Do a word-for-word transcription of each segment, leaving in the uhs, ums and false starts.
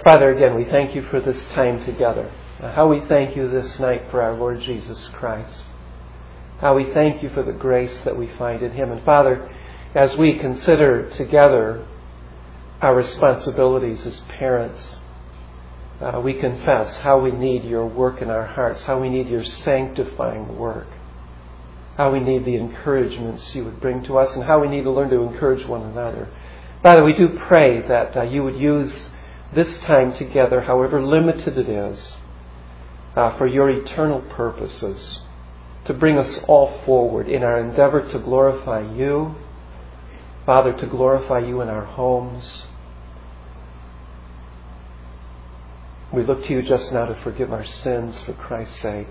Father, again, we thank you for this time together. How we thank you this night for our Lord Jesus Christ. How we thank you for the grace that we find in Him. And Father, as we consider together our responsibilities as parents, uh, we confess how we need your work in our hearts, how we need your sanctifying work, how we need the encouragements you would bring to us, and how we need to learn to encourage one another. Father, we do pray that uh, you would use this time together, however limited it is, uh, for your eternal purposes, to bring us all forward in our endeavor to glorify you, Father, to glorify you in our homes. We look to you just now to forgive our sins for Christ's sake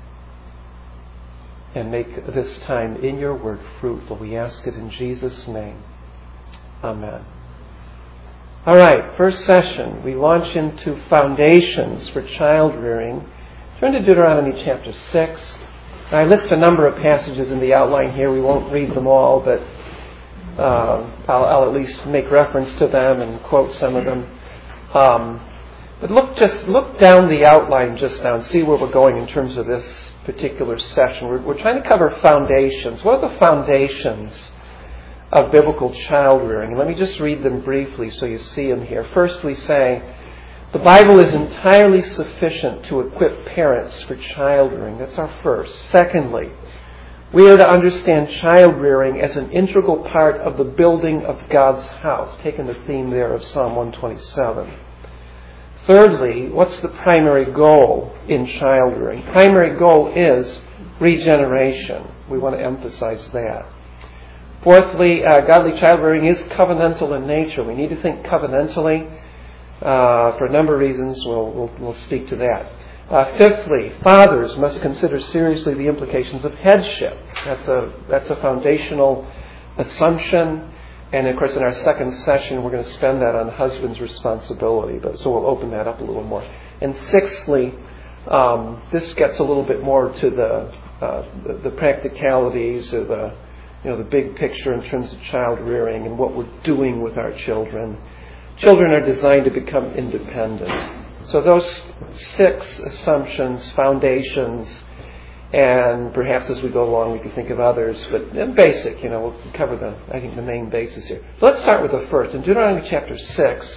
and make this time in your word fruitful. We ask it in Jesus' name. Amen. All right, first session. We launch into foundations for child rearing. Turn to Deuteronomy chapter six. I list a number of passages in the outline here. We won't read them all, but uh, I'll, I'll at least make reference to them and quote some of them. Um, but look just look down the outline just now and see where we're going in terms of this particular session. We're, we're trying to cover foundations. What are the foundations of biblical child rearing? And let me just read them briefly so you see them here. First, we say, the Bible is entirely sufficient to equip parents for child rearing. That's our first. Secondly, we are to understand child rearing as an integral part of the building of God's house, taking the theme there of Psalm one twenty-seven. Thirdly, what's the primary goal in child rearing? Primary goal is regeneration. We want to emphasize that. Fourthly, uh, godly child rearing is covenantal in nature. We need to think covenantally uh, for a number of reasons. We'll, we'll, we'll speak to that. Uh, fifthly, fathers must consider seriously the implications of headship. That's a that's a foundational assumption. And of course, in our second session, we're going to spend that on husband's responsibility. But so we'll open that up a little more. And sixthly, um, this gets a little bit more to the uh, the, the practicalities or the you know the big picture in terms of child rearing and what we're doing with our children. Children are designed to become independent. So those six assumptions, foundations, and perhaps as we go along we can think of others, but basic, you know, we'll cover the, I think, the main basis here. So let's start with the first. In Deuteronomy chapter six,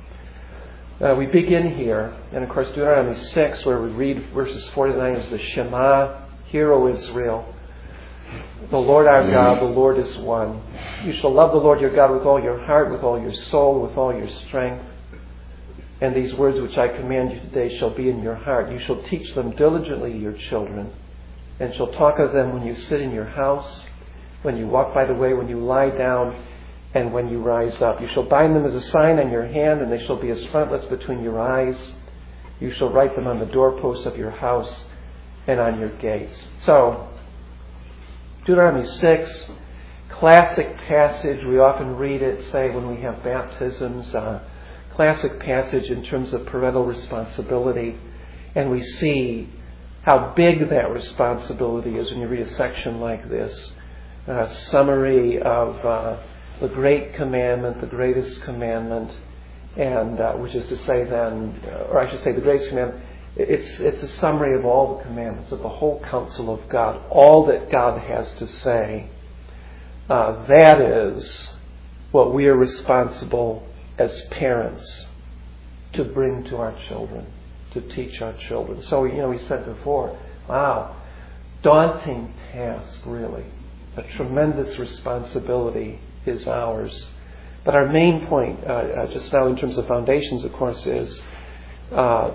uh, we begin here, and of course Deuteronomy six, where we read verses four to nine, is the Shema, Hear, O Israel, the Lord our God, the Lord is one. You shall love the Lord your God with all your heart, with all your soul, with all your strength. And these words which I command you today shall be in your heart. You shall teach them diligently to your children, and shall talk of them when you sit in your house, when you walk by the way, when you lie down, and when you rise up. You shall bind them as a sign on your hand, and they shall be as frontlets between your eyes. You shall write them on the doorposts of your house and on your gates. So, Deuteronomy six, classic passage. We often read it, say, when we have baptisms. Uh, classic passage in terms of parental responsibility. And we see how big that responsibility is when you read a section like this. A summary of uh, the great commandment, the greatest commandment, and uh, which is to say then, or I should say the greatest commandment, it's, it's a summary of all the commandments, of the whole counsel of God, all that God has to say. Uh, that is what we are responsible as parents to bring to our children, to teach our children. So, you know, we said before, wow, daunting task, really. A tremendous responsibility is ours. But our main point, uh, uh, just now in terms of foundations, of course, is uh,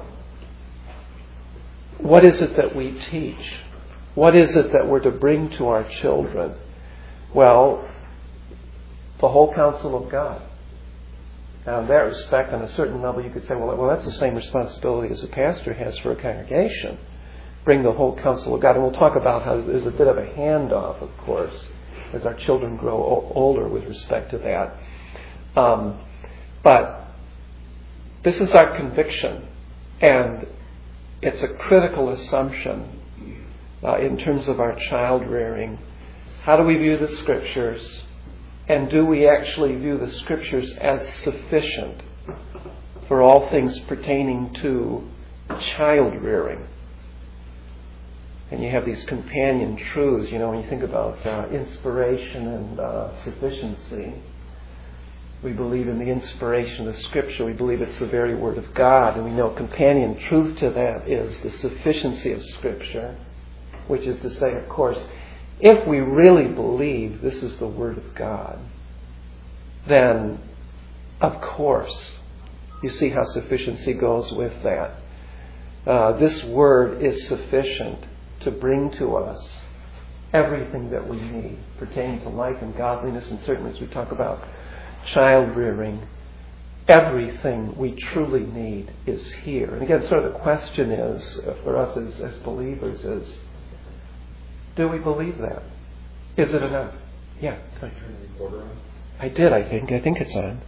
what is it that we teach? What is it that we're to bring to our children? Well, the whole counsel of God. Now, in that respect, on a certain level, you could say, well, well, that's the same responsibility as a pastor has for a congregation. Bring the whole counsel of God. And we'll talk about how there's a bit of a handoff, of course, as our children grow o- older with respect to that. Um, but this is our conviction, and it's a critical assumption uh, in terms of our child rearing. How do we view the Scriptures? And do we actually view the Scriptures as sufficient for all things pertaining to child rearing. And you have these companion truths, you know, when you think about uh, inspiration and uh, sufficiency. We believe in the inspiration of the Scripture. We believe it's the very Word of God. And we know companion truth to that is the sufficiency of Scripture, which is to say, of course, if we really believe this is the Word of God, then, of course, you see how sufficiency goes with that. Uh, this Word is sufficient to bring to us everything that we need pertaining to life and godliness, and certainly as we talk about child rearing, everything we truly need is here. And again, sort of the question is, uh, for us as, as believers, is, do we believe that? Is it enough? Yeah. Turn the recorder on. I did, I think. I think it's on.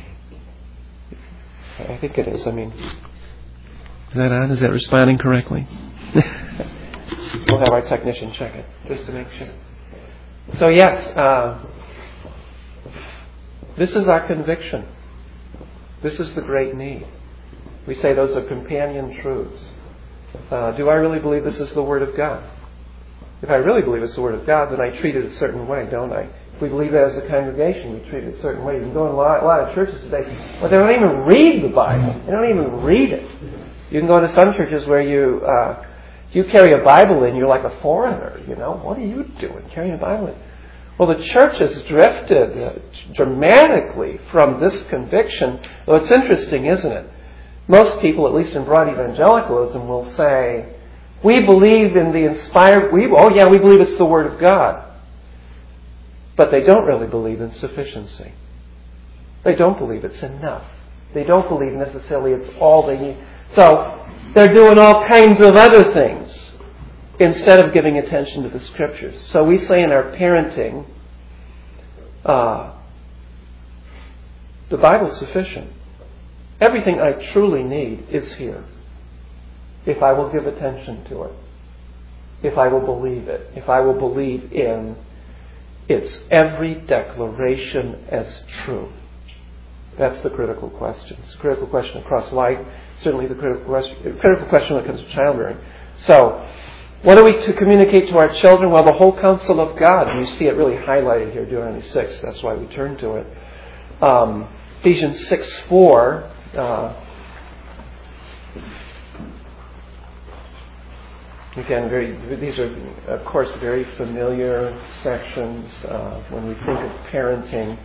I think it is. I mean, is that on? Is that responding correctly? We'll have our technician check it, just to make sure. So yes, uh, this is our conviction. This is the great need. We say those are companion truths. Uh, do I really believe this is the Word of God? If I really believe it's the Word of God, then I treat it a certain way, don't I? If we believe that as a congregation, we treat it a certain way. You can go in a lot, a lot of churches today, but they don't even read the Bible. They don't even read it. You can go into some churches where you uh, you carry a Bible in, you're like a foreigner. You know, what are you doing carrying a Bible in? Well, the church has drifted uh, dramatically from this conviction. Though it's interesting, isn't it? Most people, at least in broad evangelicalism, will say, we believe in the inspired, we, oh yeah, we believe it's the Word of God. But they don't really believe in sufficiency. They don't believe it's enough. They don't believe necessarily it's all they need. So they're doing all kinds of other things instead of giving attention to the Scriptures. So we say in our parenting, uh, the Bible's sufficient. Everything I truly need is here. If I will give attention to it. If I will believe it. If I will believe in its every declaration as true. That's the critical question. It's a critical question across life. Certainly the critical question, critical question when it comes to child rearing. So, what are we to communicate to our children? Well, the whole counsel of God. And you see it really highlighted here, Deuteronomy six. That's why we turn to it. Um, Ephesians six four. Uh, again, very. These are, of course, very familiar sections uh, when we think of parenting.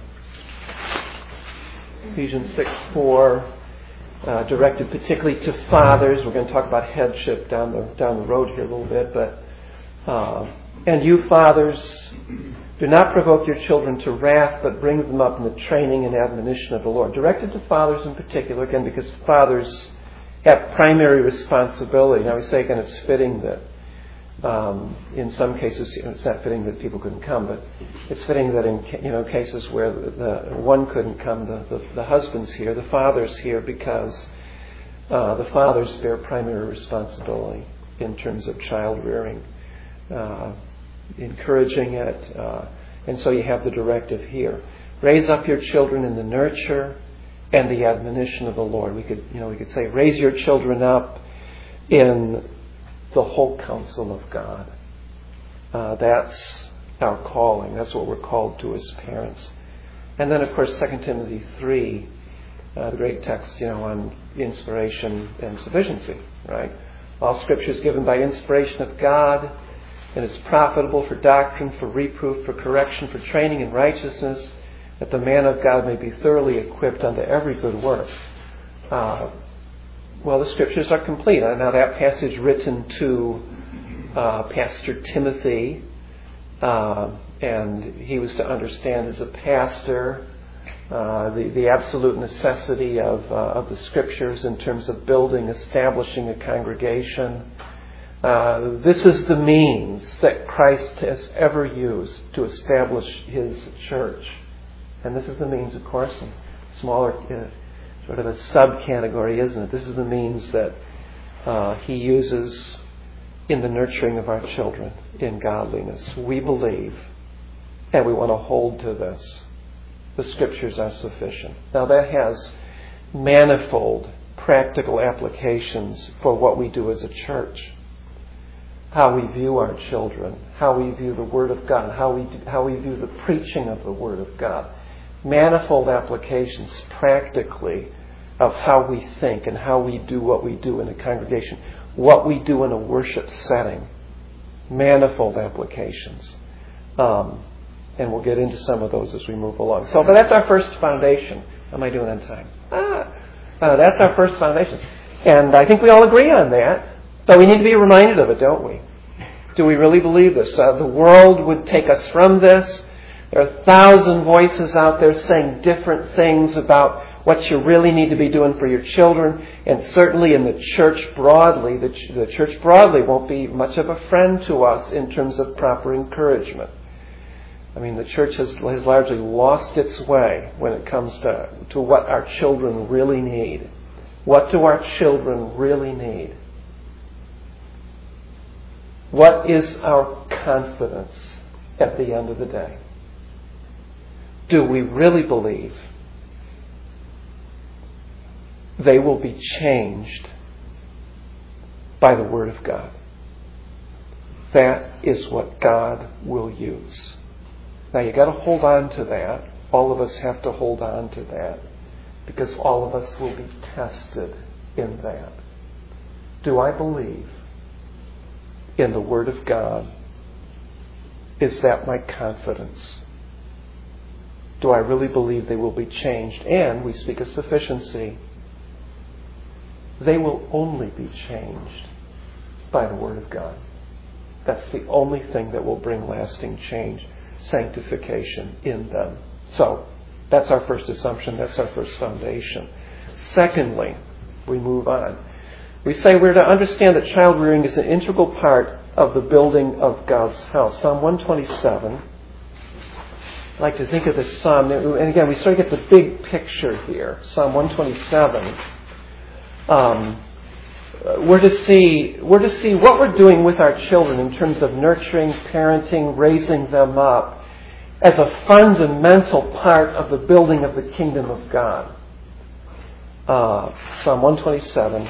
Ephesians six four. Uh, directed particularly to fathers. We're going to talk about headship down the down the road here a little bit, but uh, and you fathers, do not provoke your children to wrath, but bring them up in the training and admonition of the Lord. Directed to fathers in particular, again, because fathers have primary responsibility. Now we say again, it's fitting that um, in some cases, you know, it's not fitting that people couldn't come, but it's fitting that in you know cases where the, the one couldn't come, the, the, the husband's here, the father's here, because uh, the fathers bear primary responsibility in terms of child rearing, uh, encouraging it, uh, and so you have the directive here: raise up your children in the nurture and the admonition of the Lord. We could, you know, we could say, raise your children up in the whole counsel of God. Uh, that's our calling. That's what we're called to as parents. And then, of course, Second Timothy three, uh, the great text, you know, on inspiration and sufficiency, right? All Scripture is given by inspiration of God, and is profitable for doctrine, for reproof, for correction, for training in righteousness, that the man of God may be thoroughly equipped unto every good work. Uh, Well, the Scriptures are complete. Now, that passage written to uh, Pastor Timothy, uh, and he was to understand as a pastor uh, the, the absolute necessity of, uh, of the Scriptures in terms of building, establishing a congregation. Uh, this is the means that Christ has ever used to establish His church. And this is the means, of course, in smaller... Uh, sort of a subcategory, isn't it? This is the means that uh, He uses in the nurturing of our children in godliness. We believe, and we want to hold to this. The Scriptures are sufficient. Now that has manifold practical applications for what we do as a church. How we view our children, how we view the Word of God, how we how we view the preaching of the Word of God. Manifold applications practically of how we think and how we do what we do in a congregation, what we do in a worship setting. Manifold applications. Um, and we'll get into some of those as we move along. So, but that's our first foundation. How am I doing on time? Ah, uh, that's our first foundation. And I think we all agree on that. But we need to be reminded of it, don't we? Do we really believe this? Uh, the world would take us from this. There are a thousand voices out there saying different things about what you really need to be doing for your children. And certainly in the church broadly, the, ch- the church broadly won't be much of a friend to us in terms of proper encouragement. I mean, the church has, has largely lost its way when it comes to, to what our children really need. What do our children really need? What is our confidence at the end of the day? Do we really believe they will be changed by the Word of God? That is what God will use. Now you've got to hold on to that. All of us have to hold on to that because all of us will be tested in that. Do I believe in the Word of God? Is that my confidence? Do I really believe they will be changed? And we speak of sufficiency. They will only be changed by the Word of God. That's the only thing that will bring lasting change, sanctification in them. So, that's our first assumption. That's our first foundation. Secondly, we move on. We say we're to understand that child rearing is an integral part of the building of God's house. Psalm one twenty-seven. I like to think of this psalm, and again, we sort of get the big picture here. Psalm one twenty-seven. Um, we're to see we're to see what we're doing with our children in terms of nurturing, parenting, raising them up as a fundamental part of the building of the kingdom of God. Uh, Psalm one twenty-seven.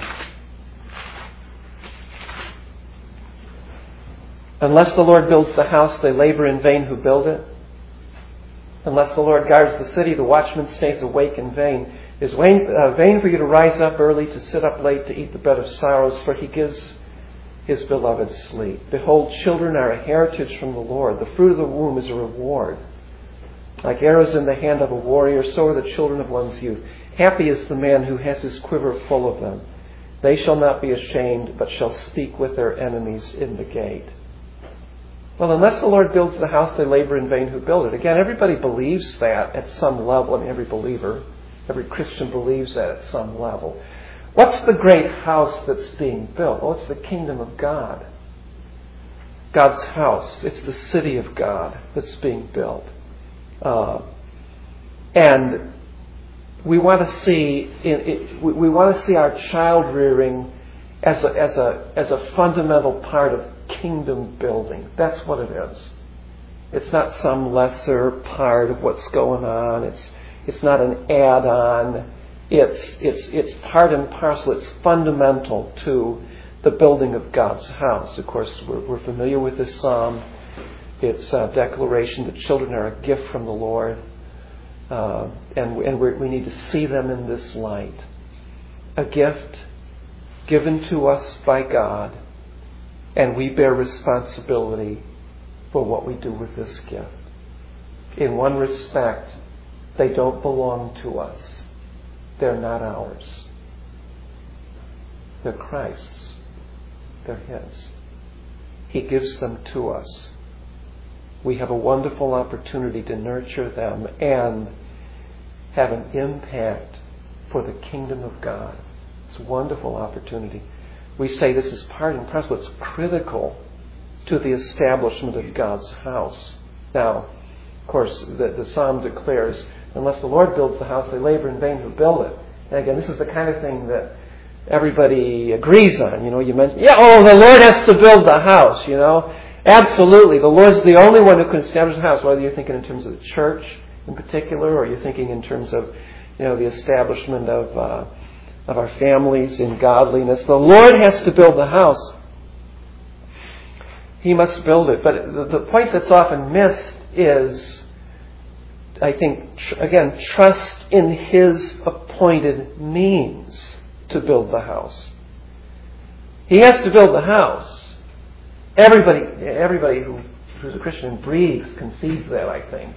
Unless the Lord builds the house, they labor in vain who build it. Unless the Lord guards the city, the watchman stays awake in vain. It is vain, uh, vain for you to rise up early, to sit up late, to eat the bread of sorrows, for he gives his beloved sleep. Behold, children are a heritage from the Lord. The fruit of the womb is a reward. Like arrows in the hand of a warrior, so are the children of one's youth. Happy is the man who has his quiver full of them. They shall not be ashamed, but shall speak with their enemies in the gate. Well, unless the Lord builds the house, they labor in vain who build it. Again, everybody believes that at some level. I mean, every believer, every Christian believes that at some level. What's the great house that's being built? Well, it's the kingdom of God. God's house. It's the city of God that's being built. Uh, and we want to see it, it, we want to see our child rearing as a, as a as a fundamental part of kingdom building. That's what it is. It's not some lesser part of what's going on. It's it's not an add-on. It's it's it's part and parcel. It's fundamental to the building of God's house. Of course, we're, we're familiar with this psalm. It's a declaration that children are a gift from the Lord, uh, and and we're, we need to see them in this light. A gift given to us by God. And we bear responsibility for what we do with this gift. In one respect, they don't belong to us. They're not ours. They're Christ's. They're His. He gives them to us. We have a wonderful opportunity to nurture them and have an impact for the kingdom of God. It's a wonderful opportunity. We say this is part and parcel. It's critical to the establishment of God's house. Now, of course, the, the psalm declares, unless the Lord builds the house, they labor in vain who build it. And again, this is the kind of thing that everybody agrees on. You know, you mentioned, yeah, oh, the Lord has to build the house, you know. Absolutely. The Lord's the only one who can establish the house, whether you're thinking in terms of the church in particular, or you're thinking in terms of you know, the establishment of uh, of our families in godliness. The Lord has to build the house. He must build it. But the, the point that's often missed is, I think, tr- again, trust in His appointed means to build the house. He has to build the house. Everybody, everybody who, who's a Christian breathes, concedes that, I think.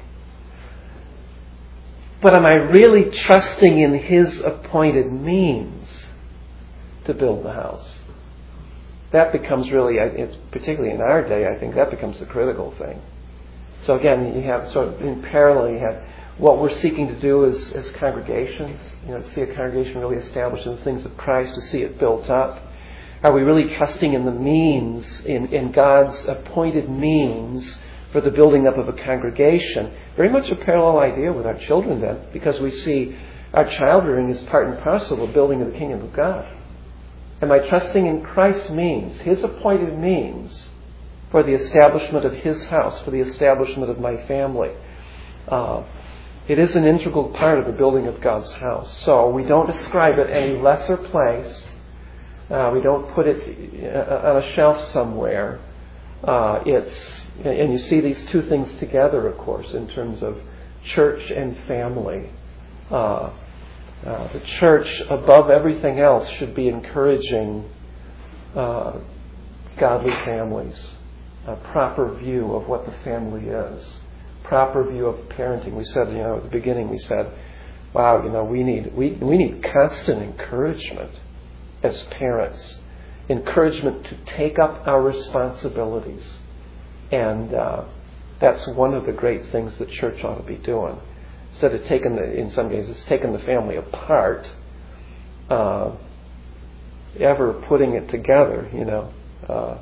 But am I really trusting in His appointed means to build the house? That becomes really, it's particularly in our day, I think that becomes the critical thing. So again, you have sort of in parallel, you have what we're seeking to do as, as congregations, you know, to see a congregation really established in the things of Christ, to see it built up. Are we really trusting in the means, in, in God's appointed means for the building up of a congregation? Very much a parallel idea with our children then, because we see our child rearing as part and parcel of the building of the kingdom of God. Am I trusting in Christ's means, His appointed means, for the establishment of His house, for the establishment of my family? Uh, it is an integral part of the building of God's house. So we don't ascribe it any lesser place. Uh, we don't put it on a shelf somewhere. Uh, it's and you see these two things together, of course, in terms of church and family. Uh, uh, the church, above everything else, should be encouraging uh, godly families, a proper view of what the family is, proper view of parenting. We said, you know, at the beginning, we said, wow, you know, we need we we need constant encouragement as parents, encouragement to take up our responsibilities. And uh, that's one of the great things the church ought to be doing. Instead of taking the, in some cases, it's taking the family apart, uh, ever putting it together, you know. Uh,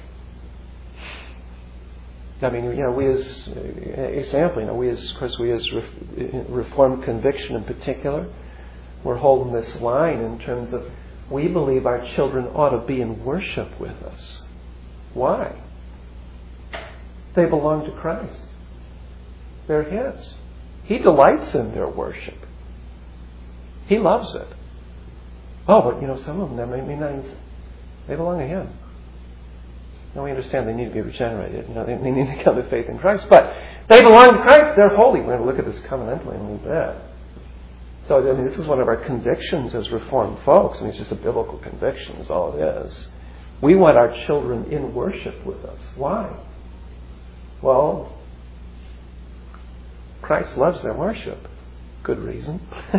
I mean, you know, we as, example, you know, we as, of course, we as Reformed Conviction in particular, we're holding this line in terms of we believe our children ought to be in worship with us. Why? They belong to Christ. They're His. He delights in their worship. He loves it. Oh, but you know, some of them, they may not, they belong to Him. Now we understand they need to be regenerated. You know, they, they need to come to faith in Christ. But they belong to Christ. They're holy. We're going to look at this covenantally in a little bit. So, I mean, this is one of our convictions as Reformed folks. I mean, it's just a biblical conviction is all it is. We want our children in worship with us. Why? Well, Christ loves their worship. Good reason.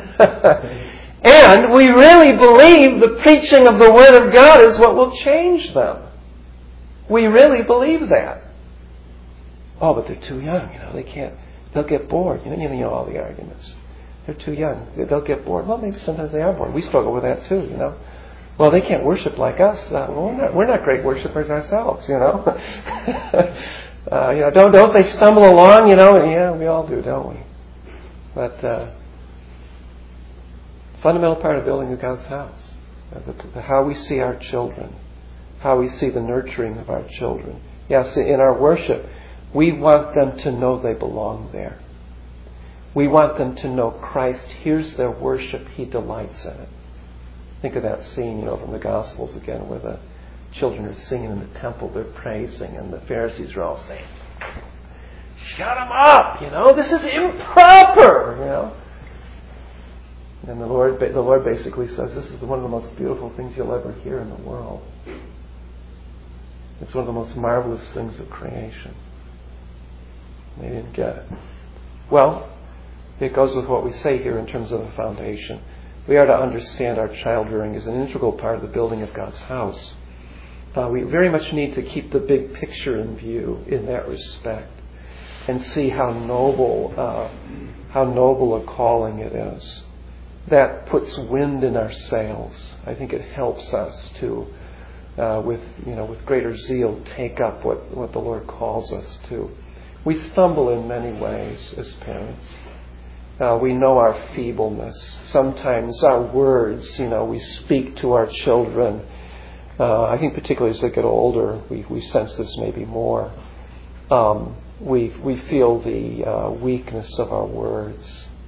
And we really believe the preaching of the Word of God is what will change them. We really believe that. Oh, but they're too young. You know, they can't. They'll get bored. You know, you know all the arguments. They're too young. They'll get bored. Well, maybe sometimes they are bored. We struggle with that too, you know. Well, they can't worship like us. Uh, well, we're not, we're not great worshipers ourselves, you know. uh, you know, don't don't they stumble along, you know? Yeah, we all do, don't we? But uh, fundamental part of building of God's house, uh, the, the, how we see our children, how we see the nurturing of our children. Yes, in our worship, we want them to know they belong there. We want them to know Christ hears their worship. He delights in it. Think of that scene, you know, from the Gospels again, where the children are singing in the temple. They're praising, and the Pharisees are all saying, "Shut them up! You know, this is improper!" You know. And the Lord, the Lord basically says, "This is one of the most beautiful things you'll ever hear in the world. It's one of the most marvelous things of creation." They didn't get it. Well, it goes with what we say here in terms of the foundation. We are to understand our child rearing is an integral part of the building of God's house. Uh, we very much need to keep the big picture in view in that respect and see how noble, uh, how noble a calling it is. That puts wind in our sails. I think it helps us to, uh, with you know, with greater zeal, take up what, what the Lord calls us to. We stumble in many ways as parents. Uh, we know our feebleness. Sometimes our words, you know, we speak to our children. Uh, I think particularly as they get older, we, we sense this maybe more. Um, we we feel the uh, weakness of our words.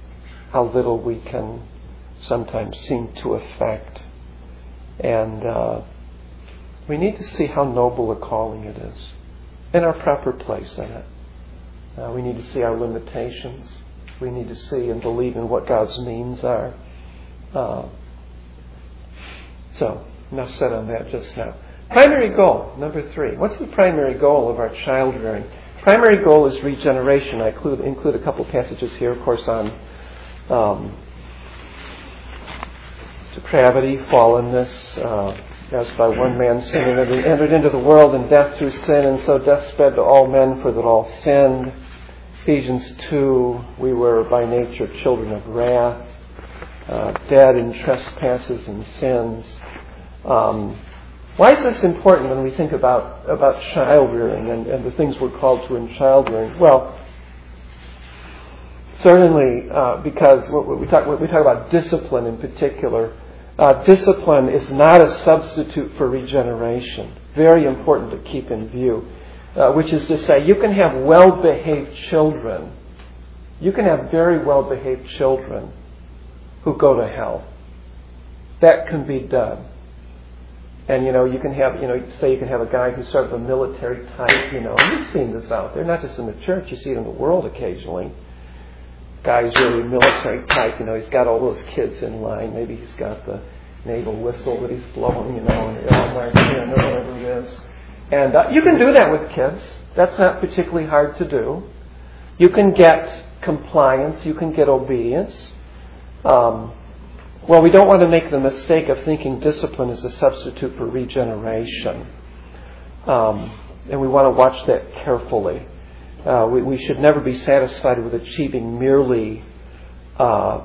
how little we can sometimes seem to affect. And uh, we need to see how noble a calling it is and our proper place in it. Uh, we need to see our limitations. We need to see and believe in what God's means are. Uh, so, enough said on that just now. Primary goal, number three. What's the primary goal of our child rearing? Primary goal is regeneration. I include, include a couple passages here, of course, on um, depravity, fallenness, uh, as by one man sin entered, entered into the world, and death through sin, and so death spread to all men, for that all sinned. Ephesians two, we were by nature children of wrath, uh, dead in trespasses and sins. Um, why is this important when we think about, about child rearing and, and the things we're called to in child rearing? Well, certainly uh, because we talk, we talk about discipline in particular. Uh, discipline is not a substitute for regeneration. Very important to keep in view. Uh, which is to say, you can have well-behaved children. You can have very well-behaved children who go to hell. That can be done. And, you know, you can have, you know, say you can have a guy who's sort of a military type, you know. You've seen this out there, not just in the church. You see it in the world occasionally. Guy's really military type, you know. He's got all those kids in line. Maybe he's got the naval whistle that he's blowing, you know, and they're all marching in or whatever it is. And uh, you can do that with kids. That's not particularly hard to do. You can get compliance. You can get obedience. Um, well, we don't want to make the mistake of thinking discipline is a substitute for regeneration. Um, and we want to watch that carefully. Uh, we, we should never be satisfied with achieving merely uh,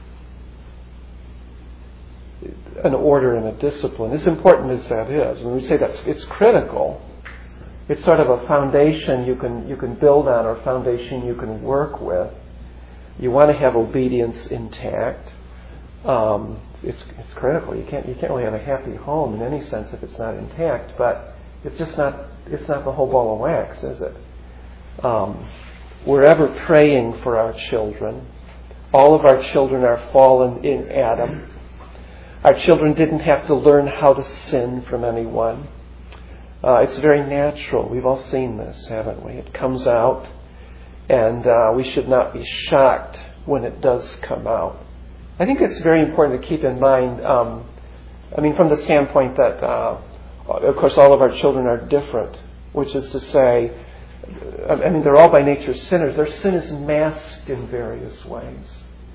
an order and a discipline, as important as that is. And we say that it's critical. It's sort of a foundation you can you can build on, or a foundation you can work with. You want to have obedience intact. Um, it's it's critical. You can't you can't really have a happy home in any sense if it's not intact. But it's just not it's not the whole ball of wax, is it? Um, we're ever praying for our children. All of our children are fallen in Adam. Our children didn't have to learn how to sin from anyone. Uh, it's very natural. We've all seen this, haven't we? It comes out, and uh, we should not be shocked when it does come out. I think it's very important to keep in mind, um, I mean, from the standpoint that, uh, of course, all of our children are different, which is to say, I mean, they're all by nature sinners. Their sin is masked in various ways.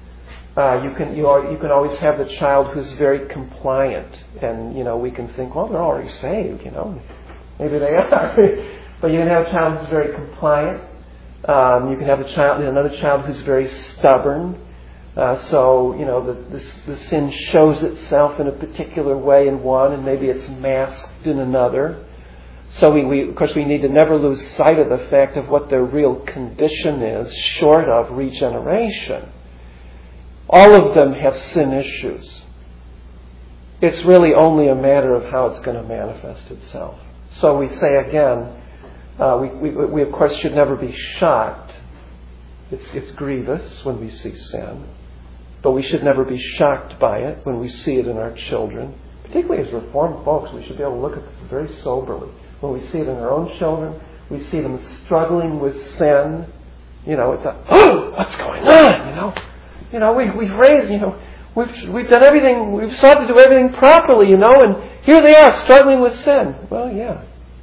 Uh, you can you, are, you can always have the child who's very compliant, and you know we can think, well, they're already saved, you know, maybe they are. But you can have a child who's very compliant. Um, you can have a child, another child who's very stubborn. Uh, so you know the, the the sin shows itself in a particular way in one, and maybe it's masked in another. So we, we of course we need to never lose sight of the fact of what their real condition is, short of regeneration. All of them have sin issues. It's really only a matter of how it's going to manifest itself. So we say again, uh, we, we, we of course should never be shocked. It's, it's grievous when we see sin, but we should never be shocked by it when we see it in our children. Particularly as Reformed folks, we should be able to look at this very soberly. When we see it in our own children, we see them struggling with sin. You know, it's a, oh, what's going on? You know. You know, we, we've raised, you know, we've, we've done everything, we've sought to do everything properly, you know, and here they are struggling with sin. Well, yeah.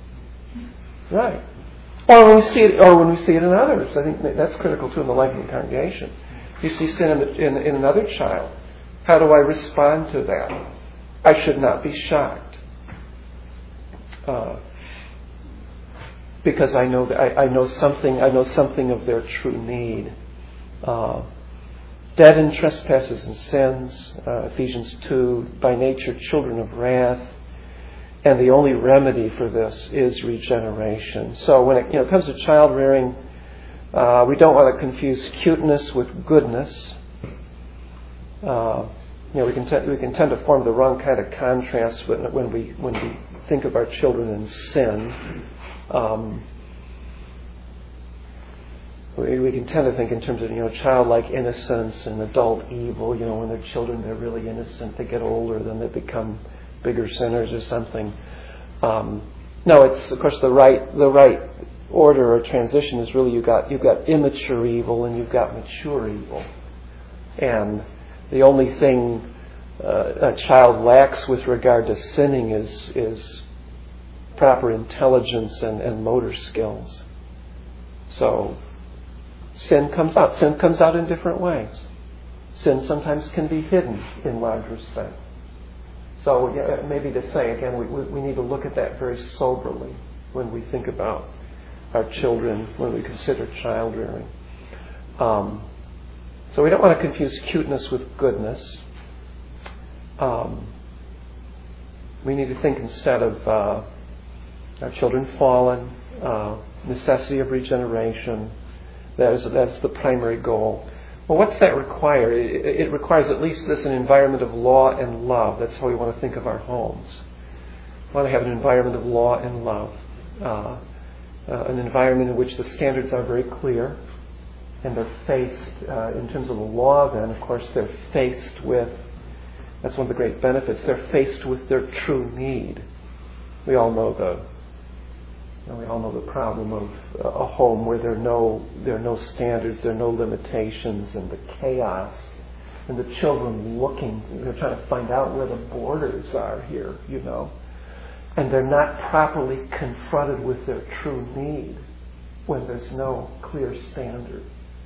Right. Or when we see it, or when we see it in others. I think that's critical too in the life of the congregation. If you see sin in, the, in, in another child, how do I respond to that? I should not be shocked. Uh, because I know that I, I know something, I know something of their true need. Uh, Dead in trespasses and sins, uh, Ephesians two, by nature children of wrath, and the only remedy for this is regeneration. So when it you know, comes to child rearing, uh, we don't want to confuse cuteness with goodness. Uh, you know, we can t- we can tend to form the wrong kind of contrast when, when we when we think of our children in sin. Um, we, we can tend to think in terms of, you know, childlike innocence and adult evil. You know, when they're children, they're really innocent. They get older, then they become bigger sinners or something. Um, no, it's of course the right the right order or transition is really you've got you've got immature evil and you've got mature evil, and the only thing uh, a child lacks with regard to sinning is is proper intelligence and, and motor skills. So sin comes out. Sin comes out in different ways. Sin sometimes can be hidden in large respect. So yeah, maybe to say, again, we, we need to look at that very soberly when we think about our children, when we consider child rearing. Um, so we don't want to confuse cuteness with goodness. Um, we need to think instead of uh, our children fallen, uh, necessity of regeneration. That is, that's the primary goal. Well, what's that require? It, it requires at least this, an environment of law and love. That's how we want to think of our homes. We want to have an environment of law and love. Uh, uh, an environment in which the standards are very clear and they're faced, uh, in terms of the law then, of course, they're faced with, that's one of the great benefits, they're faced with their true need. We all know the And we all know the problem of a home where there are no there are no standards, there are no limitations, and the chaos, and the children looking, they're trying to find out where the borders are here, you know, and they're not properly confronted with their true need when there's no clear standard.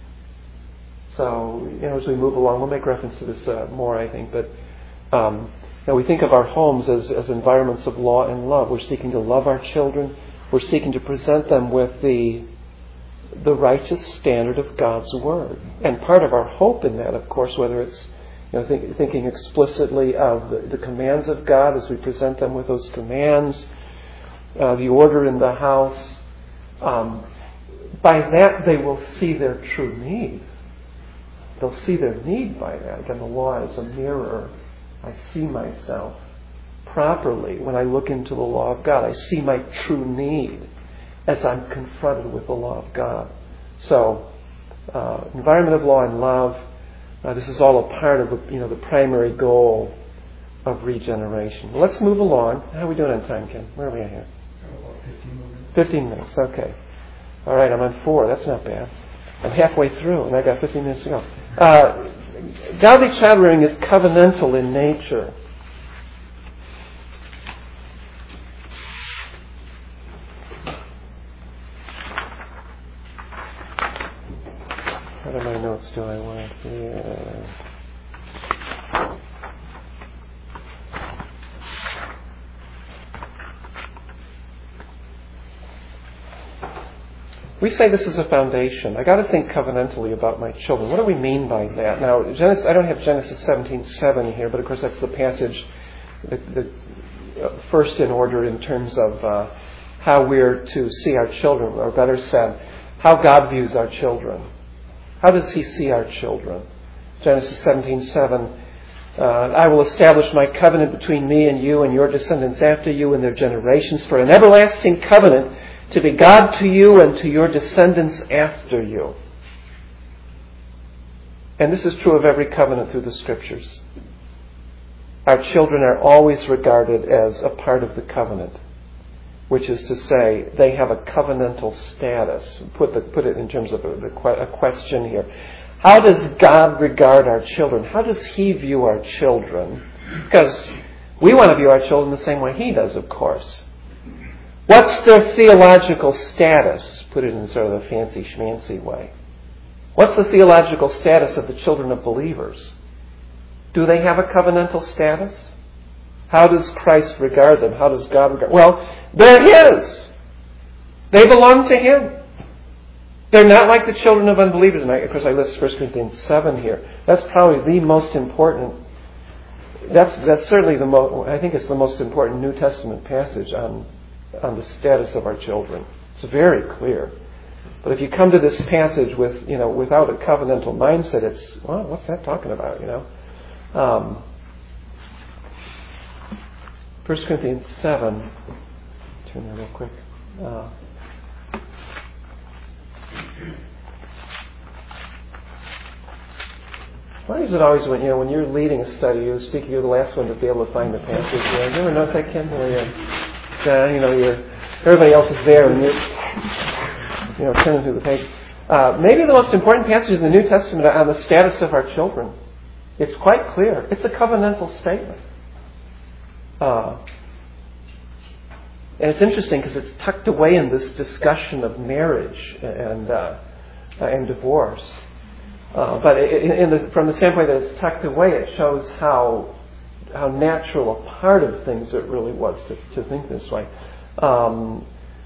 So, you know, as we move along, we'll make reference to this uh, more, I think, but um, you know, we think of our homes as, as environments of law and love. We're seeking to love our children. We're seeking to present them with the the righteous standard of God's Word. And part of our hope in that, of course, whether it's, you know, think, thinking explicitly of the, the commands of God as we present them with those commands, uh, the order in the house, um, by that they will see their true need. They'll see their need by that. Again, the law is a mirror. I see myself properly when I look into the law of God. I see my true need as I'm confronted with the law of God. So, uh, environment of law and love. Uh, this is all a part of the, you know, the primary goal of regeneration. Well, let's move along. How are we doing on time, Ken? Where are we at here? About fifteen minutes. Fifteen minutes. Okay. All right. I'm on four. That's not bad. I'm halfway through, and I got fifteen minutes to go. Uh, godly child rearing is covenantal in nature. What are my notes do I want? Yeah. We say this is a foundation. I got to think covenantally about my children. What do we mean by that? Now, Genesis, I don't have Genesis seventeen seven here, but of course that's the passage, the, the uh, first in order in terms of uh, how we're to see our children, or better said, how God views our children. How does He see our children? Genesis seventeen seven. Uh, I will establish my covenant between me and you and your descendants after you and their generations for an everlasting covenant to be God to you and to your descendants after you. And this is true of every covenant through the Scriptures. Our children are always regarded as a part of the covenant, which is to say they have a covenantal status. Put, the, put it in terms of a, a question here. How does God regard our children? How does He view our children? Because we want to view our children the same way He does, of course. What's their theological status? Put it in sort of a fancy schmancy way. What's the theological status of the children of believers? Do they have a covenantal status? How does Christ regard them? How does God regard them? Well, they're His. They belong to Him. They're not like the children of unbelievers. And I, of course, I list First Corinthians seven here. That's probably the most important. That's that's certainly the most. I think it's the most important New Testament passage on on the status of our children. It's very clear. But if you come to this passage with, you know, without a covenantal mindset, it's, well, what's that talking about? You know. Um, First Corinthians seven. Turn there real quick. Uh, Why is it always when, you know, when you're leading a study, you're speaking, you're the last one to be able to find the passage? You, know, you ever notice that, Ken? Where you're, uh, you know, you're, everybody else is there and you're, you know, turning through the page. Uh, maybe the most important passage in the New Testament on the status of our children. It's quite clear. It's a covenantal statement. Uh, and it's interesting because it's tucked away in this discussion of marriage and uh, and divorce. Uh, but in, in the, from the standpoint that it's tucked away, it shows how how natural a part of things it really was to, to think this way. Um,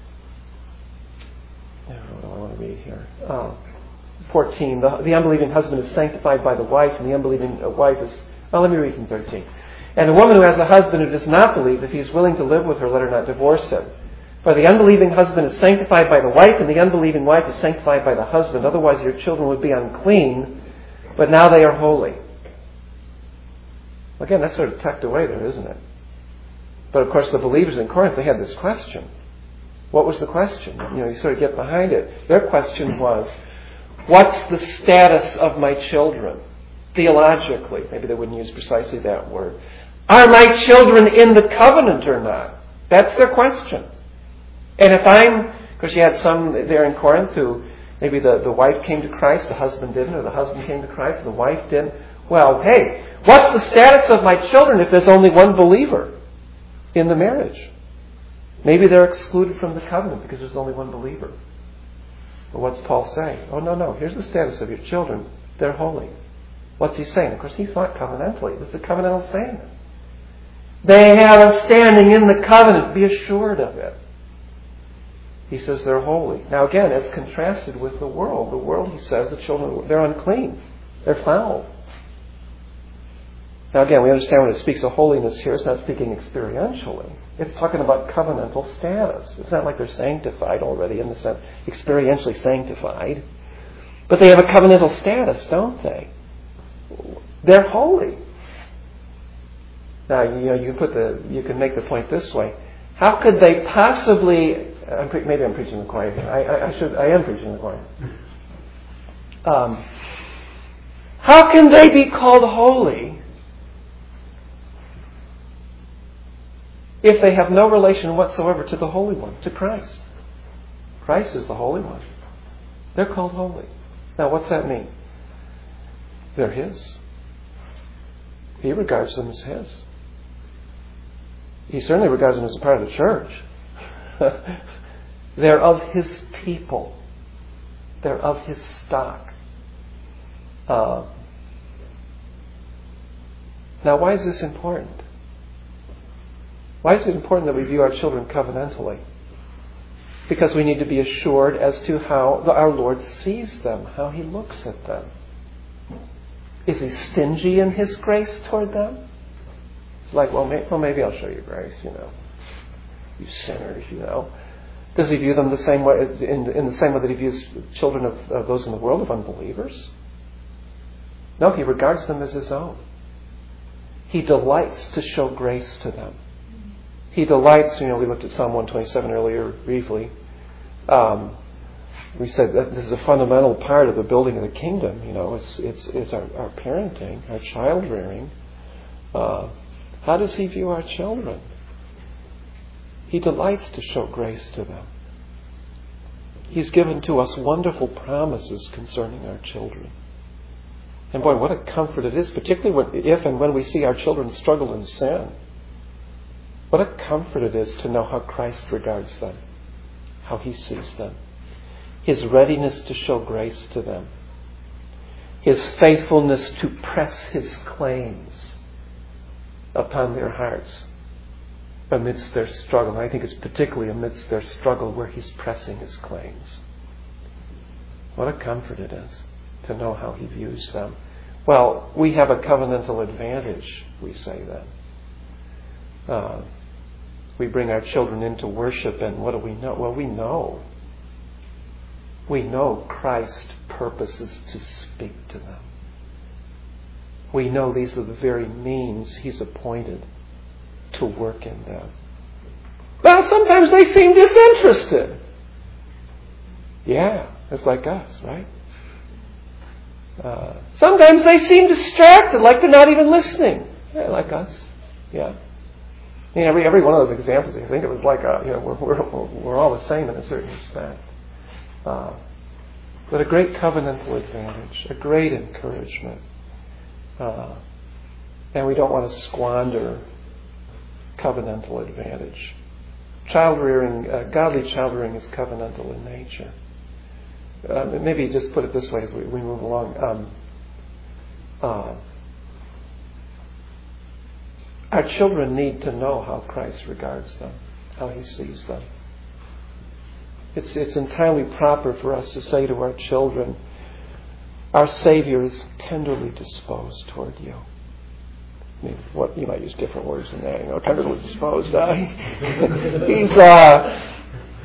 what do I want to read here? Uh, fourteen. The, the unbelieving husband is sanctified by the wife, and the unbelieving wife is... Well, let me read from thirteen. And a woman who has a husband who does not believe, if he is willing to live with her, let her not divorce him. For the unbelieving husband is sanctified by the wife, and the unbelieving wife is sanctified by the husband. Otherwise your children would be unclean, but now they are holy. Again, that's sort of tucked away there, isn't it? But of course the believers in Corinth, they had this question. What was the question? You know, you sort of get behind it. Their question was, what's the status of my children? Theologically, maybe they wouldn't use precisely that word. Are my children in the covenant or not? That's their question. And if I'm, because you had some there in Corinth who, maybe the, the wife came to Christ, the husband didn't, or the husband came to Christ, the wife didn't. Well, hey, what's the status of my children if there's only one believer in the marriage? Maybe they're excluded from the covenant because there's only one believer. But what's Paul saying? Oh, no, no, here's the status of your children. They're holy. What's he saying? Of course, he's not covenantally. This is a covenantal saying. They have a standing in the covenant. Be assured of it. He says they're holy. Now again, as contrasted with the world. The world, he says, the children, they're unclean. They're foul. Now again, we understand when it speaks of holiness here, it's not speaking experientially. It's talking about covenantal status. It's not like they're sanctified already in the sense, experientially sanctified. But they have a covenantal status, don't they? They're holy. Now, you know, you can put the, you can make the point this way. How could they possibly, I'm pre- maybe I'm preaching the choir. I, I, I should, I am preaching the choir. Um, how can they be called holy if they have no relation whatsoever to the Holy One, to Christ? Christ is the Holy One. They're called holy. Now, what's that mean? They're His. He regards them as His. He certainly regards them as a part of the church. They're of His people. They're of His stock. Uh, now, why is this important? Why is it important that we view our children covenantally? Because we need to be assured as to how our Lord sees them, how He looks at them. Is He stingy in His grace toward them? It's like, well, may, well, maybe I'll show you grace, you know. You sinners, you know. Does He view them the same way, in, in the same way that He views children of, of those in the world, of unbelievers? No, He regards them as His own. He delights to show grace to them. He delights, you know, we looked at Psalm one twenty-seven earlier briefly. Um, we said that this is a fundamental part of the building of the kingdom. You know, it's it's it's our, our parenting, our child rearing. Uh, how does He view our children? He delights to show grace to them. He's given to us wonderful promises concerning our children. And boy, what a comfort it is, particularly when, if and when we see our children struggle in sin. What a comfort it is to know how Christ regards them, how He sees them. His readiness to show grace to them. His faithfulness to press His claims upon their hearts amidst their struggle. I think it's particularly amidst their struggle where He's pressing His claims. What a comfort it is to know how He views them. Well, we have a covenantal advantage, we say then. Uh, we bring our children into worship, and what do we know? Well, we know. We know Christ purposes to speak to them. We know these are the very means He's appointed to work in them. Well, sometimes they seem disinterested. Yeah, it's like us, right? Uh, sometimes they seem distracted, like they're not even listening. Yeah, like us. Yeah. I mean, every every one of those examples, I think it was like a, you know, we're we're, we're all the same in a certain respect. Uh, but a great covenantal advantage, a great encouragement, uh, and we don't want to squander covenantal advantage. Child rearing, uh, godly child rearing is covenantal in nature. Uh, maybe just put it this way as we, we move along. Um, uh, our children need to know how Christ regards them, how He sees them. It's it's entirely proper for us to say to our children, our Savior is tenderly disposed toward you. I mean, what you might use different words than that. You know, tenderly disposed. Uh, he's uh,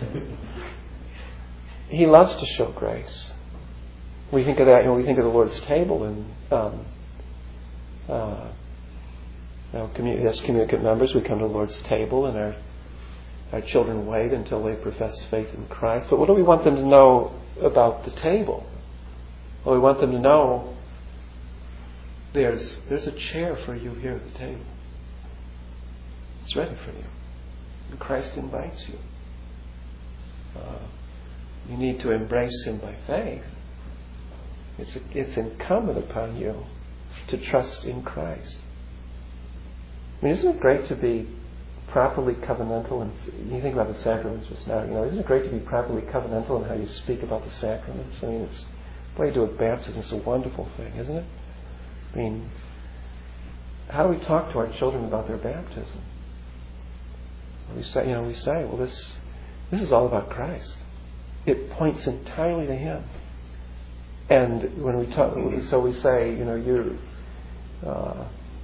He loves to show grace. We think of that. You know, we think of the Lord's table, and um, uh, you know, commun- as communicant members, we come to the Lord's table, and our our children wait until they profess faith in Christ. But what do we want them to know about the table? Well, we want them to know there's there's a chair for you here at the table. It's ready for you. And Christ invites you. Uh, you need to embrace Him by faith. It's it's incumbent upon you to trust in Christ. I mean, isn't it great to be properly covenantal? And you think about the sacraments just now. You know, isn't it great to be properly covenantal in how you speak about the sacraments? I mean, it's the way you do with baptism. It's a wonderful thing, isn't it? I mean, how do we talk to our children about their baptism? We say, you know, we say, well, this this is all about Christ. It points entirely to Him. And when we talk, so we say, you know, you uh,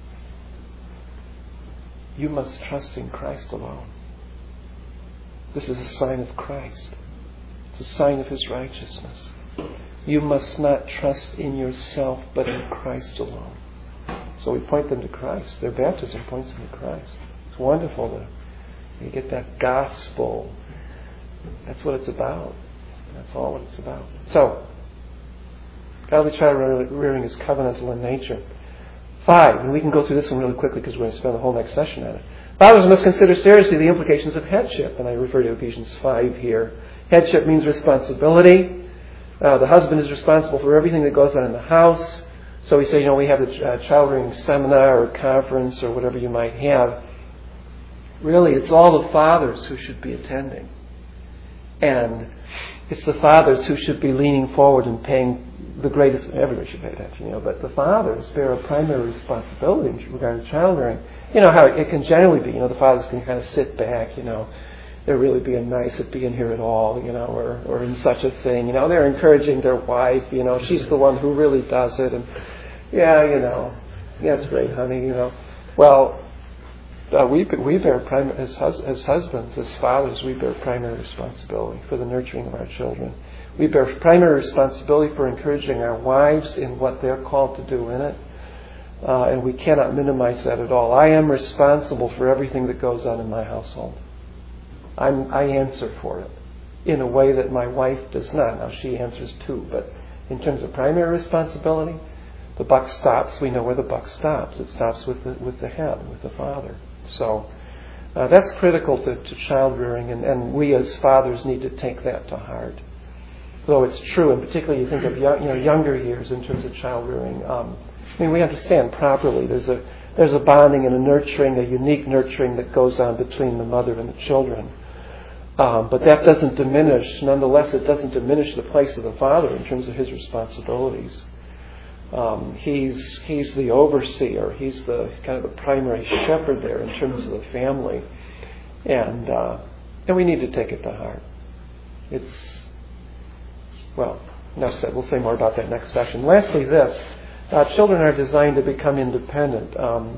you must trust in Christ alone. This is a sign of Christ. It's a sign of His righteousness. You must not trust in yourself, but in Christ alone. So we point them to Christ. Their baptism points them to Christ. It's wonderful to you get that gospel. That's what it's about. That's all what it's about. So, godly child rearing is covenantal in nature. Five, and we can go through this one really quickly because we're going to spend the whole next session on it. Fathers must consider seriously the implications of headship, and I refer to Ephesians five here. Headship means responsibility. Uh, the husband is responsible for everything that goes on in the house. So we say, you know, we have a uh, child rearing seminar or conference or whatever you might have. Really, it's all the fathers who should be attending. And it's the fathers who should be leaning forward and paying the greatest, everybody should pay attention, you know, but the fathers bear a primary responsibility regarding child rearing. You know how it can generally be, you know, the fathers can kind of sit back, you know, they're really being nice at being here at all, you know, or, or in such a thing, you know, they're encouraging their wife, you know, she's the one who really does it, and yeah, you know, yeah, it's great, honey, you know. Well, uh, we we bear prim- as, hus- as husbands, as fathers, we bear primary responsibility for the nurturing of our children. We bear primary responsibility for encouraging our wives in what they're called to do in it. Uh, and we cannot minimize that at all. I am responsible for everything that goes on in my household. I'm, I answer for it in a way that my wife does not. Now, she answers too, but in terms of primary responsibility, the buck stops. We know where the buck stops. It stops with the, with the head, with the father. So uh, that's critical to, to child rearing, and, and we as fathers need to take that to heart. Though it's true, and particularly you think of young, you know, younger years in terms of child rearing. Um, I mean, we understand properly. There's a there's a bonding and a nurturing, a unique nurturing that goes on between the mother and the children. Um, but that doesn't diminish. Nonetheless, it doesn't diminish the place of the father in terms of his responsibilities. Um, he's he's the overseer. He's the kind of the primary shepherd there in terms of the family, and uh, and we need to take it to heart. It's well, enough said. We'll say more about that next session. Lastly, this. Uh, children are designed to become independent. Um,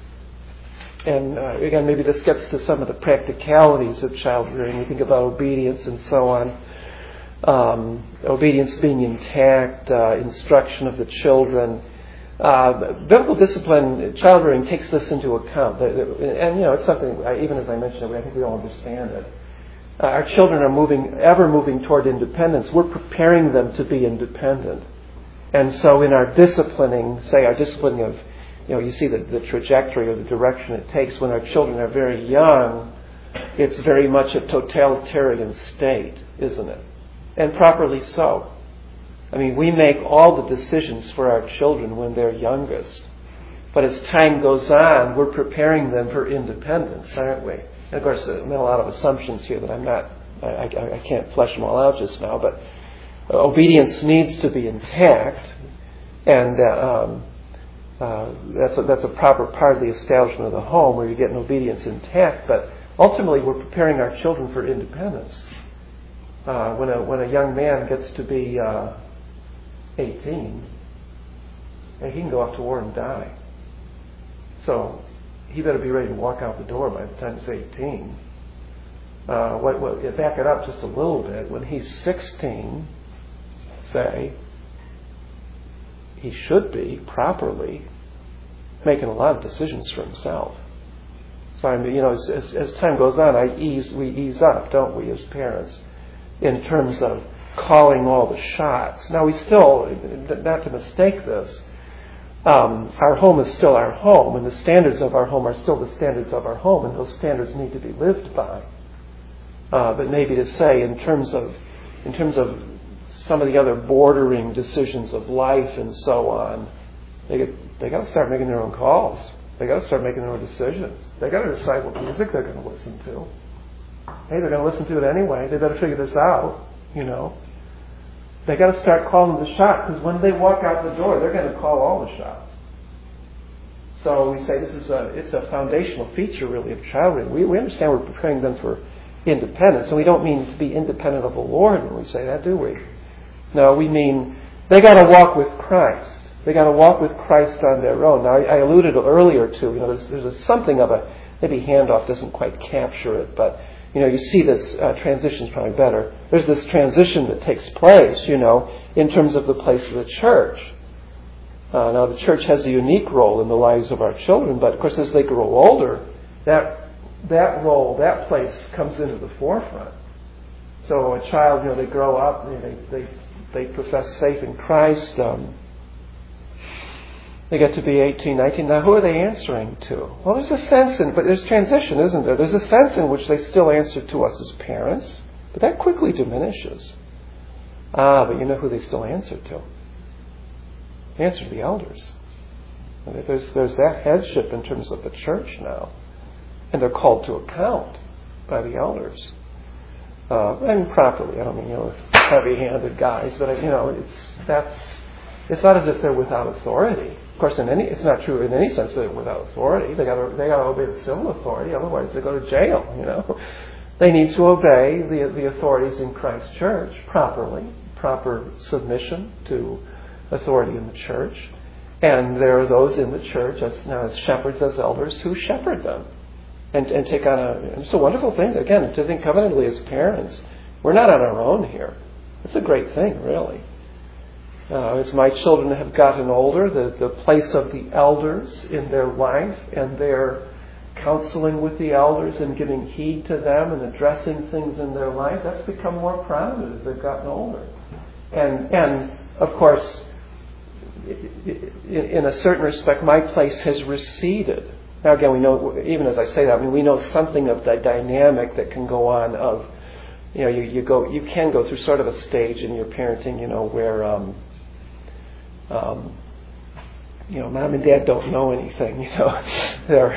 and uh, again, maybe this gets to some of the practicalities of child rearing. We think about obedience and so on. Um, obedience being intact, uh, instruction of the children. Uh, biblical discipline, child rearing takes this into account. And, you know, it's something, even as I mentioned it, I think we all understand it. Uh, our children are moving, ever moving toward independence. We're preparing them to be independent. And so in our disciplining, say our disciplining of, you know, you see the, the trajectory or the direction it takes when our children are very young, it's very much a totalitarian state, isn't it? And properly so. I mean, we make all the decisions for our children when they're youngest. But as time goes on, we're preparing them for independence, aren't we? And of course, there are a lot of assumptions here that I'm not, I, I, I can't flesh them all out just now, but obedience needs to be intact, and uh, um, uh, that's, a, that's a proper part of the establishment of the home where you're getting obedience intact, but ultimately we're preparing our children for independence. Uh, when, a, when a young man gets to be uh, eighteen, and he can go off to war and die. So he better be ready to walk out the door by the time he's eighteen. Uh, what, what, back it up just a little bit. When he's sixteen, say, he should be properly making a lot of decisions for himself. So I mean, you know, as, as, as time goes on, I ease, we ease up, don't we, as parents, in terms of calling all the shots. Now we still, not to mistake this, um, our home is still our home, and the standards of our home are still the standards of our home, and those standards need to be lived by. Uh, but maybe to say, in terms of, in terms of some of the other bordering decisions of life and so on, they get, they got to start making their own calls. They got to start making their own decisions. They got to decide what music they're going to listen to. Hey, they're going to listen to it anyway. They better figure this out. You know, they got to start calling the shots, because when they walk out the door, they're going to call all the shots. So we say this is a it's a foundational feature really of childhood. We we understand we're preparing them for independence, and we don't mean to be independent of the Lord when we say that, do we? No, we mean they got to walk with Christ. They got to walk with Christ on their own. Now, I, I alluded earlier to, you know, there's, there's a, something of a, maybe handoff doesn't quite capture it, but, you know, you see this uh, transition's probably better. There's this transition that takes place, you know, in terms of the place of the church. Uh, now, the church has a unique role in the lives of our children, but, of course, as they grow older, that that role, that place comes into the forefront. So a child, you know, they grow up, they they, they profess faith in Christ, um, they get to be eighteen, nineteen. Now, who are they answering to? Well, there's a sense in, but there's transition, isn't there? There's a sense in which they still answer to us as parents, but that quickly diminishes. Ah, but you know who they still answer to? They answer to the elders. There's, there's that headship in terms of the church now. And they're called to account by the elders. Uh, and properly, I don't mean, you know, heavy-handed guys, but, you know, it's, that's, it's not as if they're without authority. Of course, in any, it's not true in any sense that they're without authority. They got to, they got to obey the civil authority, otherwise they go to jail. You know, they need to obey the the authorities in Christ's church properly, proper submission to authority in the church, and there are those in the church as now as shepherds, as elders, who shepherd them, and and take on a. It's a wonderful thing again to think covenantally as parents. We're not on our own here. It's a great thing, really. Uh, as my children have gotten older, the, the place of the elders in their life and their counseling with the elders and giving heed to them and addressing things in their life, that's become more prominent as they've gotten older. And, and of course, in, in a certain respect, my place has receded. Now again, we know, even as I say that, I mean, we know something of the dynamic that can go on of, you know, you, you go, you can go through sort of a stage in your parenting, you know, where, um, Um, you know, mom and dad don't know anything, you know. They're,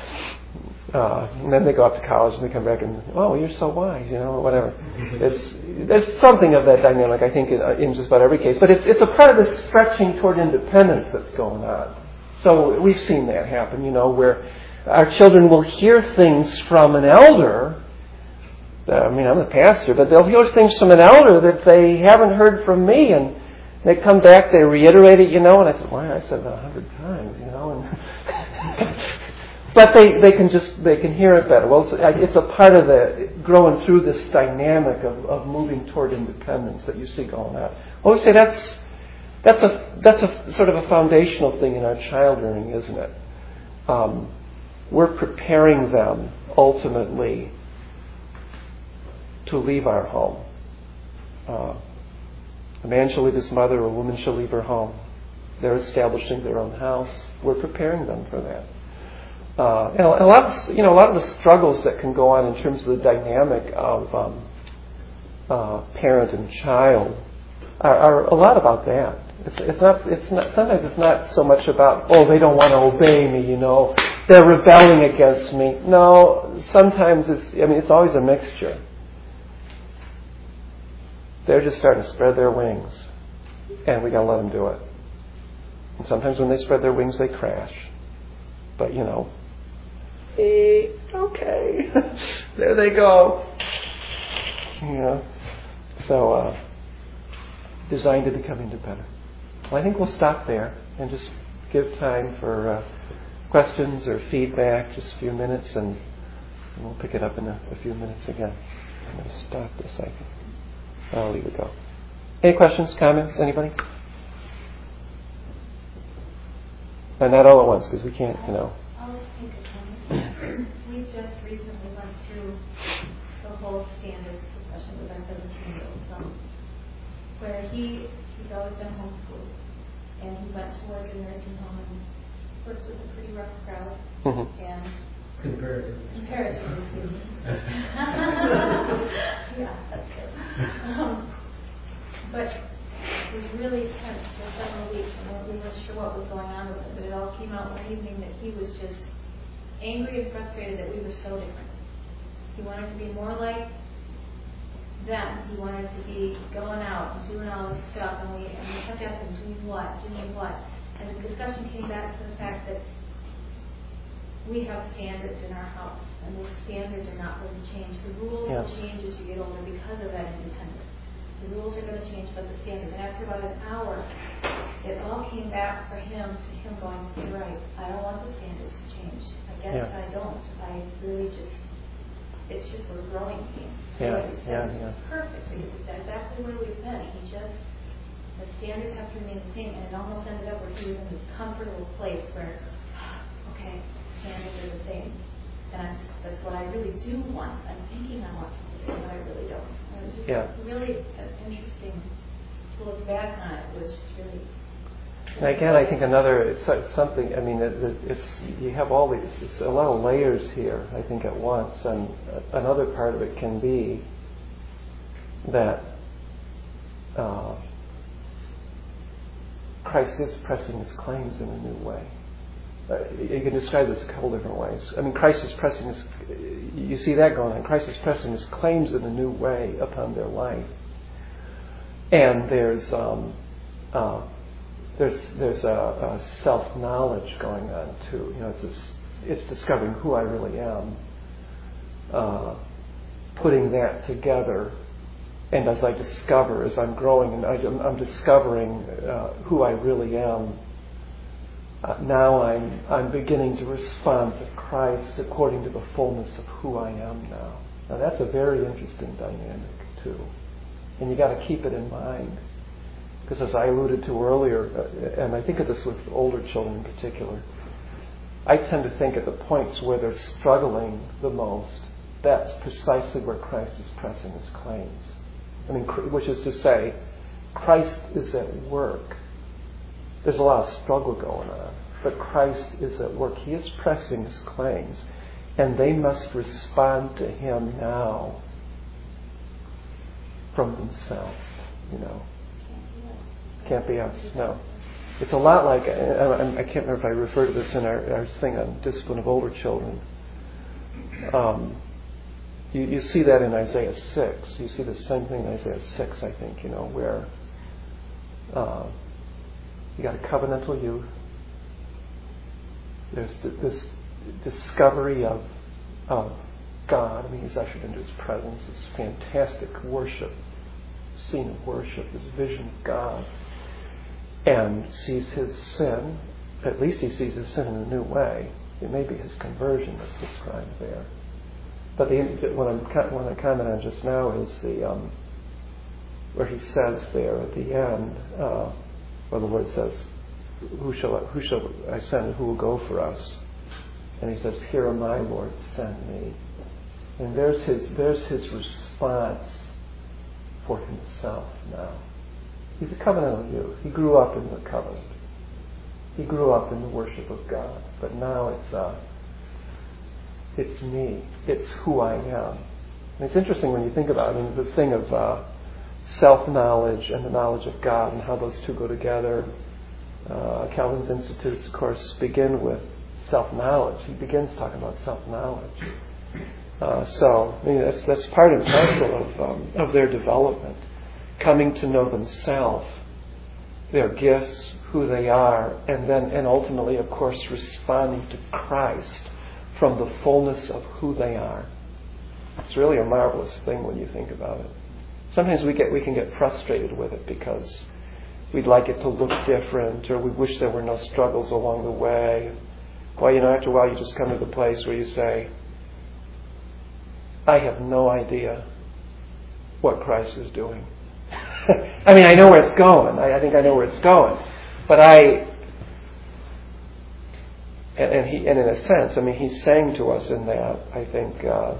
uh, and then they go off to college and they come back and, oh, you're so wise, you know, or whatever. It's, there's something of that dynamic, I think, in, in just about every case. But it's, it's a part of this stretching toward independence that's going on. So we've seen that happen, you know, where our children will hear things from an elder. I mean, I'm the pastor, but they'll hear things from an elder that they haven't heard from me, and they come back, they reiterate it, you know, and I said, why? I said it a hundred times, you know. And but they, they can just, they can hear it better. Well, it's, it's a part of the, growing through this dynamic of, of moving toward independence that you see going on. Well, we say that's, that's a, that's a sort of a foundational thing in our child rearing, isn't it? Um, we're preparing them, ultimately, to leave our home. Uh, A man shall leave his mother, a woman shall leave her home. They're establishing their own house. We're preparing them for that. Uh, and a lot of, you know, a lot of the struggles that can go on in terms of the dynamic of um, uh, parent and child are, are a lot about that. It's, it's not. It's not. Sometimes it's not so much about, oh, they don't want to obey me. You know, they're rebelling against me. No, sometimes it's. I mean, it's always a mixture. They're just starting to spread their wings, and we got to let them do it. And sometimes when they spread their wings, they crash. But you know, hey, okay, there they go. You know, so uh, designed to become independent. Well, I think we'll stop there and just give time for uh, questions or feedback, just a few minutes, and, and we'll pick it up in a, a few minutes again. I'm going to stop this, I think. I'll leave it go. Any questions, comments, anybody? And not all at once, because we can't, you know. I'll take a comment. We just recently went through the whole standards discussion with our seventeen-year-old son, where he, he's always been homeschooled, and he went to work in a nursing home and works with a pretty rough crowd. Mm-hmm. And Comparatively. Comparatively speaking. Yeah, that's good. Um, but it was really tense for several weeks, and we weren't sure what was going on with him. But it all came out one evening that he was just angry and frustrated that we were so different. He wanted to be more like them. He wanted to be going out and doing all this stuff, and we and we kept asking, doing what, doing what? And the discussion came back to the fact that we have standards in our house, and those standards are not going to change. The rules yeah. will change as you get older because of that independence. The rules are going to change, but the standards. And after about an hour, it all came back for him to him going, you're right, I don't want the standards to change. I guess yeah. I don't. I really just, it's just we're growing pains. Yeah, So it yeah, was yeah. perfect, because it's exactly where we've been. He just, the standards have to remain the same, and it almost ended up where he was in this comfortable place where, okay, standards are the same. And I just, that's what I really do want. I'm thinking I want to do, but I really don't. And it was just yeah. really uh, interesting to look back on it. It was just really... And again, I think another, it's something, I mean, it, it's, you have all these, it's a lot of layers here, I think, at once. And another part of it can be that uh, Christ is pressing his claims in a new way. Uh, you can describe this a couple different ways. I mean, Christ is pressing his, you see that going on. Christ is pressing his claims in a new way upon their life. And there's um, uh, there's there's a, a self-knowledge going on too. You know, it's this, it's discovering who I really am, uh, putting that together. And as I discover, as I'm growing, and I, I'm, I'm discovering uh, who I really am. Uh, now I'm I'm beginning to respond to Christ according to the fullness of who I am now. Now that's a very interesting dynamic too, and you got to keep it in mind, because as I alluded to earlier, uh, and I think of this with older children in particular, I tend to think at the points where they're struggling the most, that's precisely where Christ is pressing his claims. I mean, which is to say, Christ is at work. There's a lot of struggle going on, but Christ is at work. He is pressing his claims, and they must respond to him now from themselves, you know. Can't be us, no. It's a lot like, I can't remember if I referred to this in our, our thing on discipline of older children. Um, you, you see that in Isaiah six. You see the same thing in Isaiah six, I think, you know, where... Uh, You got a covenantal youth. There's this discovery of, of God. I mean, he's ushered into his presence. This fantastic worship, scene of worship, this vision of God, and sees his sin. At least he sees his sin in a new way. It may be his conversion that's described there. But the, what I'm what I comment on just now is the um, where he says there at the end. Uh, Well, the Lord says, who shall, I, who shall I send and who will go for us? And he says, here am I, Lord, send me. And there's his, there's his response for himself now. He's a covenantal youth. He grew up in the covenant. He grew up in the worship of God. But now it's uh, it's me. It's who I am. And it's interesting when you think about it. I mean, the thing of uh, self-knowledge and the knowledge of God and how those two go together. Uh, Calvin's Institutes, of course, begin with self-knowledge. He begins talking about self-knowledge. Uh, so, I mean, that's, that's part and parcel of, um, of their development. Coming to know themselves, their gifts, who they are, and then, and ultimately, of course, responding to Christ from the fullness of who they are. It's really a marvelous thing when you think about it. Sometimes we get we can get frustrated with it because we'd like it to look different, or we wish there were no struggles along the way. Well, you know, after a while you just come to the place where you say, I have no idea what Christ is doing. I mean, I know where it's going. I, I think I know where it's going. But I, and, and he, and in a sense, I mean, he's saying to us in that, I think, uh,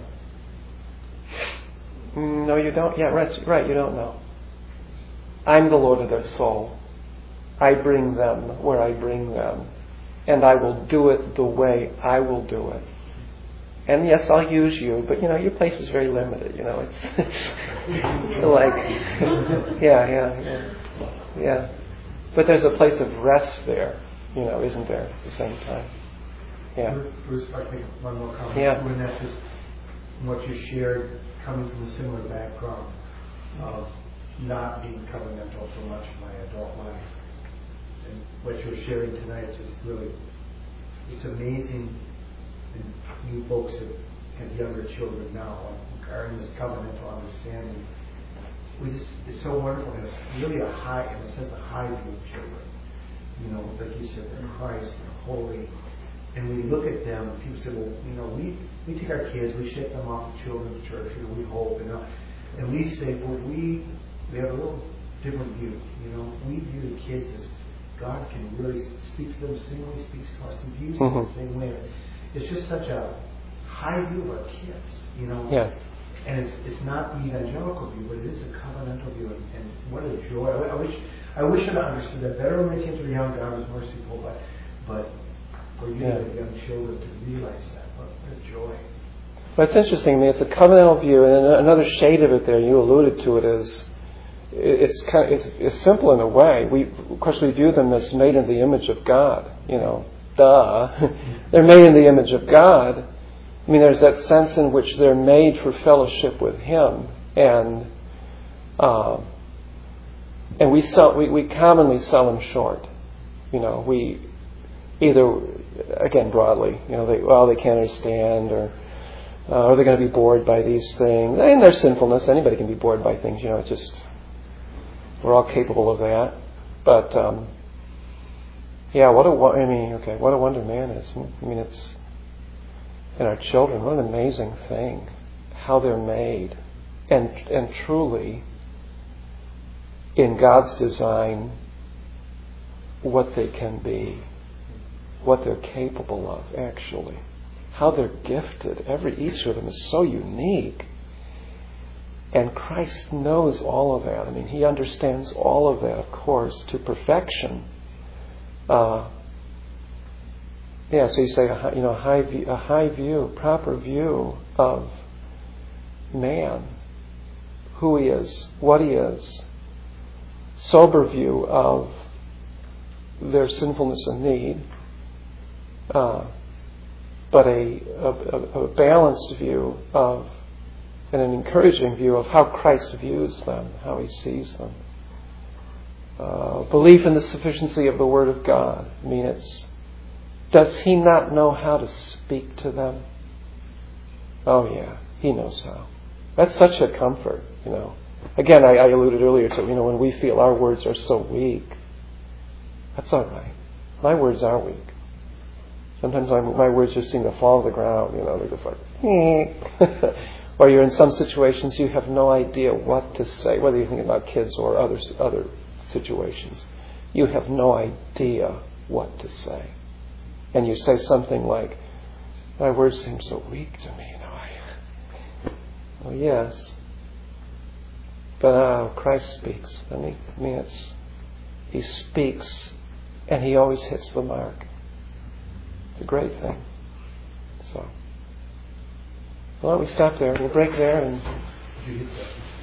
no, you don't. Yeah, right, right, you don't know. I'm the Lord of their soul. I bring them where I bring them. And I will do it the way I will do it. And yes, I'll use you, but you know, your place is very limited. You know, it's like, yeah, yeah, yeah, yeah. But there's a place of rest there, you know, isn't there? At the same time, yeah. Bruce, if I can make one more comment. Yeah. When that just what you shared, coming from a similar background of not being covenantal for much of my adult life, and what you're sharing tonight is just really, it's amazing. And you folks have, have younger children now, are in this covenantal understanding. We just, it's so wonderful to have really a high, in a sense, a high view of children. You know, like you said, they're Christ, they're holy. And we look at them, and people say, well, you know, we, we take our kids, we ship them off to children's church, you know, we hope, you know. And we say, well, we, we have a little different view. You know, we view the kids as God can really speak to them the same way He speaks to us. He views them the same way. It's just such a high view of our kids, you know. Yeah. And it's it's not the evangelical view, but it is a covenantal view, and, and what a joy! I, I wish I wish I'd understood that better when the kids were young. God was merciful, but but for you, yeah. young children, to realize that, what a joy! Well, it's interesting. I mean, it's a covenantal view, and another shade of it there. You alluded to it as it's kind of, it's, it's simple in a way. We of course we view them as made in the image of God, you know. Duh. They're made in the image of God. I mean, there's that sense in which they're made for fellowship with Him, and uh, and we sell, we, we commonly sell them short. You know, we either, again broadly, you know, they well they can't understand, or uh, or they're going to be bored by these things. And there's sinfulness. Anybody can be bored by things. You know, it's just we're all capable of that. But um, Yeah, what a I mean, okay, what a wonder man is. I mean, it's in our children. What an amazing thing, how they're made, and and truly, in God's design, what they can be, what they're capable of. Actually, how they're gifted. Every each of them is so unique, and Christ knows all of that. I mean, He understands all of that, of course, to perfection. Uh, yeah, so you say, you know, high view, a high view, proper view of man, who he is, what he is, sober view of their sinfulness and need, uh, but a, a, a balanced view of, and an encouraging view of how Christ views them, how He sees them. Uh, belief in the sufficiency of the Word of God. I mean, it's, does He not know how to speak to them? Oh yeah, He knows how. That's such a comfort, you know. Again, I, I alluded earlier to, you know, when we feel our words are so weak, that's all right. My words are weak. Sometimes my, my words just seem to fall to the ground, you know, they're just like, or you're in some situations you have no idea what to say, whether you're thinking about kids or other other situations. You have no idea what to say. And you say something like, my words seem so weak to me. You know, I, oh yes. But uh, Christ speaks. I mean, I mean, it's He speaks, and He always hits the mark. It's a great thing. So, well, we stop there. We'll break there and. Did you hit that?